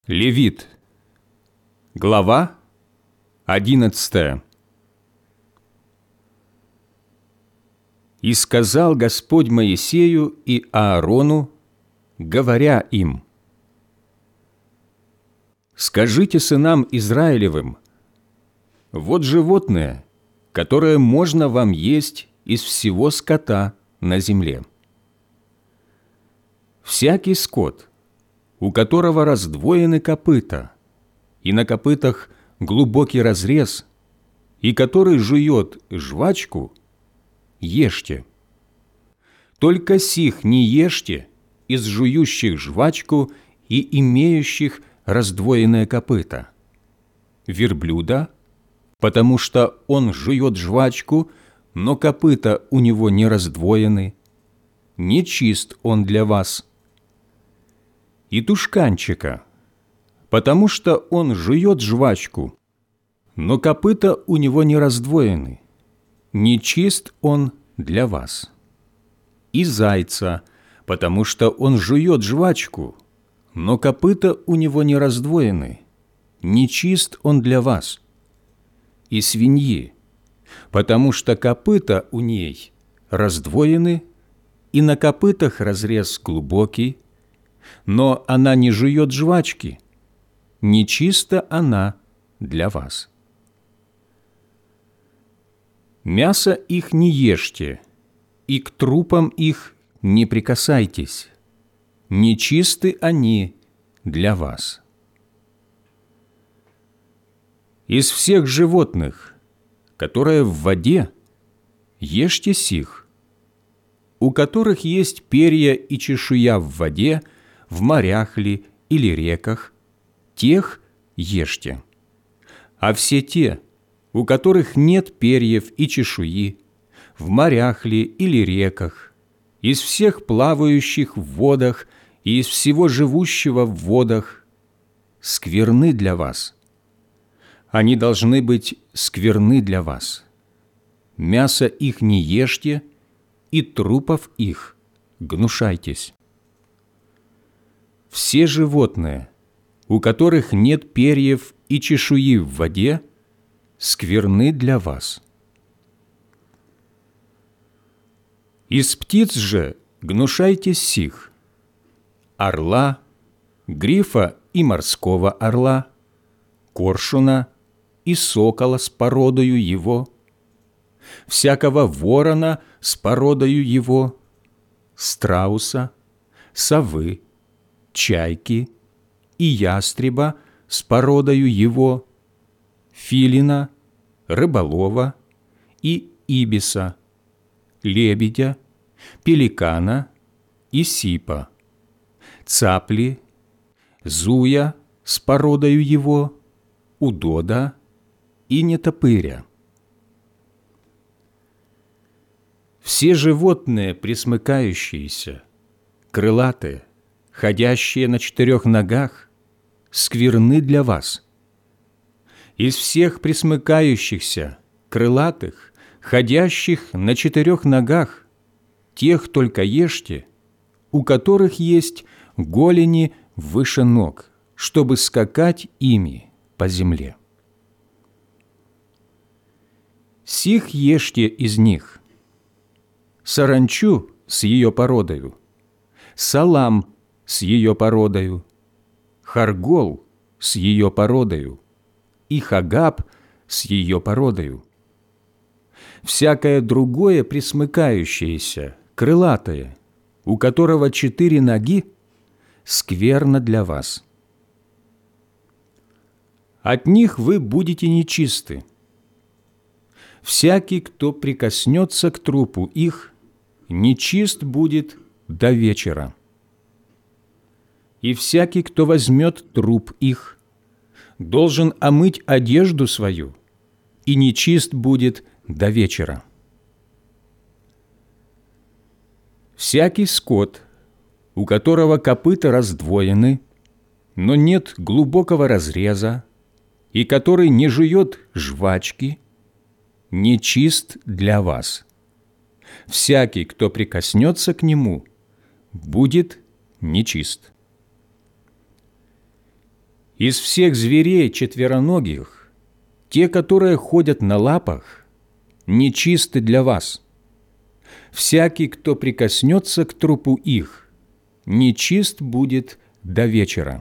Левит, глава 11. «И сказал Господь Моисею и Аарону, говоря им: скажите сынам Израилевым: вот животное, которое можно вам есть из всего скота на земле. Всякий скот, у которого раздвоены копыта, и на копытах глубокий разрез, и который жует жвачку, ешьте. Только сих не ешьте из жующих жвачку и имеющих раздвоенное копыто: верблюда, потому что он жует жвачку, но копыта у него не раздвоены, нечист он для вас; и тушканчика, потому что он жует жвачку, но копыта у него не раздвоены, нечист он для вас; и зайца, потому что он жует жвачку, но копыта у него не раздвоены, нечист он для вас; и свиньи, потому что копыта у ней раздвоены, и на копытах разрез глубокий, но она не жует жвачки, нечиста она для вас. Мясо их не ешьте, и к трупам их не прикасайтесь, нечисты они для вас. Из всех животных, которые в воде, ешьте сих, у которых есть перья и чешуя в воде, в морях ли или реках, тех ешьте. А все те, у которых нет перьев и чешуи, в морях ли или реках, из всех плавающих в водах и из всего живущего в водах, скверны для вас. Они должны быть скверны для вас. Мясо их не ешьте, и трупов их гнушайтесь. Все животные, у которых нет перьев и чешуи в воде, скверны для вас. Из птиц же гнушайтесь сих: орла, грифа и морского орла, коршуна и сокола с породою его, всякого ворона с породою его, страуса, совы, чайки и ястреба с породою его, филина, рыболова и ибиса, лебедя, пеликана и сипа, цапли, зуя с породою его, удода и нетопыря. Все животные пресмыкающиеся, крылатые, ходящие на 4 ногах, скверны для вас. Из всех пресмыкающихся, крылатых, ходящих на 4 ногах, тех только ешьте, у которых есть голени выше ног, чтобы скакать ими по земле. Сих ешьте из них: саранчу с ее породою, салам с ее породою, харгол с ее породою и хагаб с ее породою. Всякое другое пресмыкающееся, крылатое, у которого 4 ноги, скверно для вас. От них вы будете нечисты. Всякий, кто прикоснется к трупу их, нечист будет до вечера. И всякий, кто возьмет труп их, должен омыть одежду свою, и нечист будет до вечера. Всякий скот, у которого копыта раздвоены, но нет глубокого разреза, и который не жует жвачки, нечист для вас. Всякий, кто прикоснется к нему, будет нечист. Из всех зверей четвероногих, те, которые ходят на лапах, нечисты для вас. Всякий, кто прикоснется к трупу их, нечист будет до вечера.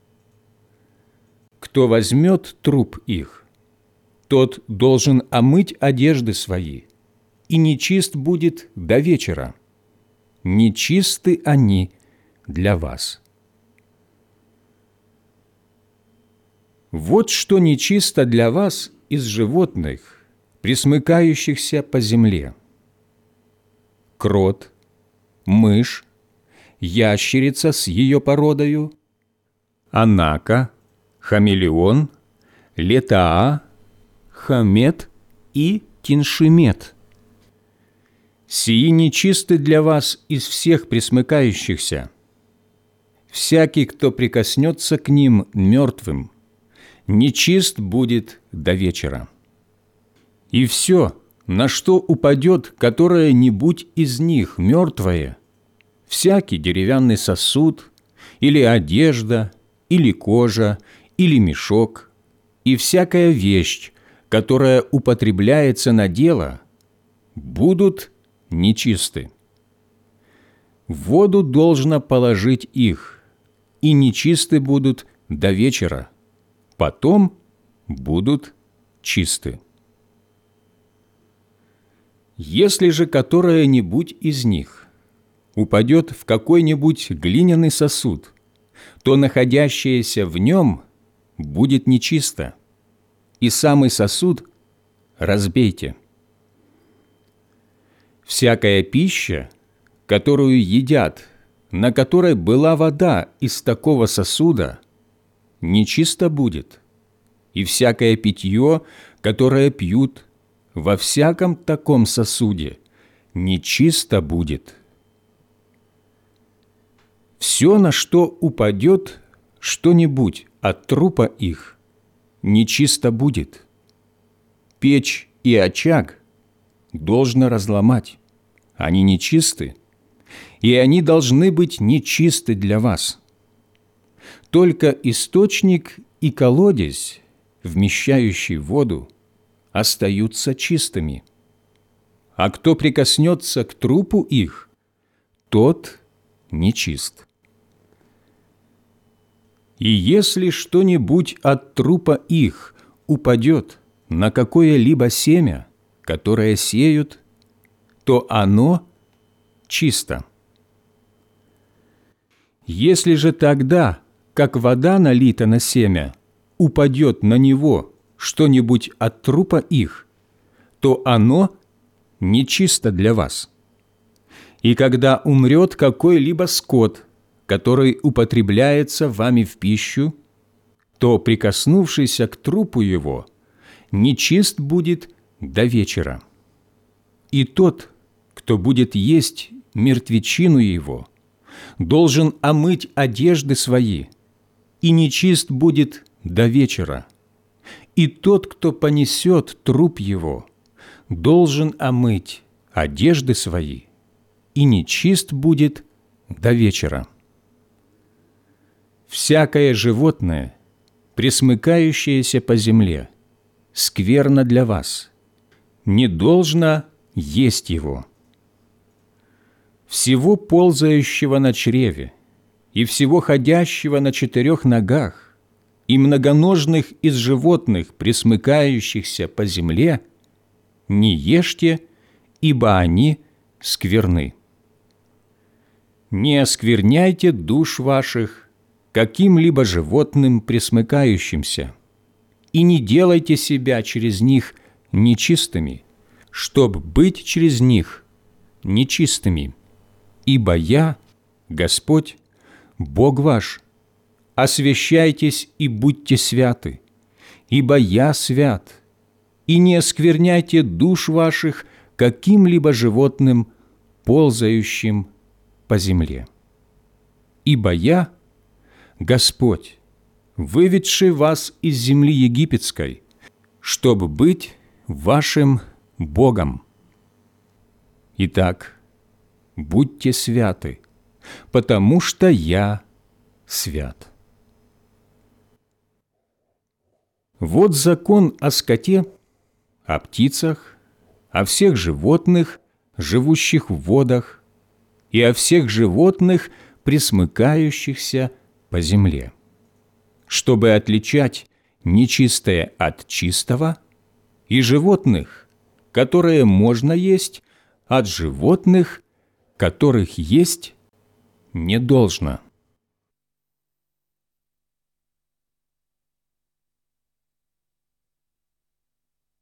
Кто возьмет труп их, тот должен омыть одежды свои, и нечист будет до вечера. Нечисты они для вас. Вот что нечисто для вас из животных, пресмыкающихся по земле: крот, мышь, ящерица с ее породою, анака, хамелеон, летаа, хамет и киншемет. Сии нечисты для вас из всех пресмыкающихся. Всякий, кто прикоснется к ним мертвым, нечист будет до вечера. И все, на что упадет которое-нибудь из них мертвое, всякий деревянный сосуд, или одежда, или кожа, или мешок, и всякая вещь, которая употребляется на дело, будут нечисты. В воду должно положить их, и нечисты будут до вечера, потом будут чисты. Если же которое-нибудь из них упадет в какой-нибудь глиняный сосуд, то находящееся в нем будет нечисто, и самый сосуд разбейте. Всякая пища, которую едят, на которой была вода из такого сосуда, нечисто будет, и всякое питье, которое пьют во всяком таком сосуде, нечисто будет. Все, на что упадет что-нибудь от трупа их, нечисто будет. Печь и очаг должно разломать, они нечисты, и они должны быть нечисты для вас. Только источник и колодезь, вмещающий воду, остаются чистыми. А кто прикоснется к трупу их, тот нечист. И если что-нибудь от трупа их упадет на какое-либо семя, которое сеют, то оно чисто. Если же тогда, как вода налита на семя, упадет на него что-нибудь от трупа их, то оно нечисто для вас. И когда умрет какой-либо скот, который употребляется вами в пищу, то, прикоснувшийся к трупу его, нечист будет до вечера. И тот, кто будет есть мертвечину его, должен омыть одежды свои, и нечист будет до вечера. И тот, кто понесет труп его, должен омыть одежды свои, и нечист будет до вечера. Всякое животное, пресмыкающееся по земле, скверно для вас, не должно есть его. Всего ползающего на чреве, и всего ходящего на 4 ногах, и многоножных из животных, пресмыкающихся по земле, не ешьте, ибо они скверны. Не оскверняйте душ ваших каким-либо животным пресмыкающимся, и не делайте себя через них нечистыми, чтоб быть через них нечистыми. Ибо я, Господь, Бог ваш, освящайтесь и будьте святы, ибо я свят, и не оскверняйте душ ваших каким-либо животным, ползающим по земле. Ибо я, Господь, выведший вас из земли египетской, чтобы быть вашим Богом. Итак, будьте святы, потому что я свят. Вот закон о скоте, о птицах, о всех животных, живущих в водах, и о всех животных, пресмыкающихся по земле, чтобы отличать нечистое от чистого, и животных, которые можно есть, от животных, которых есть не должно».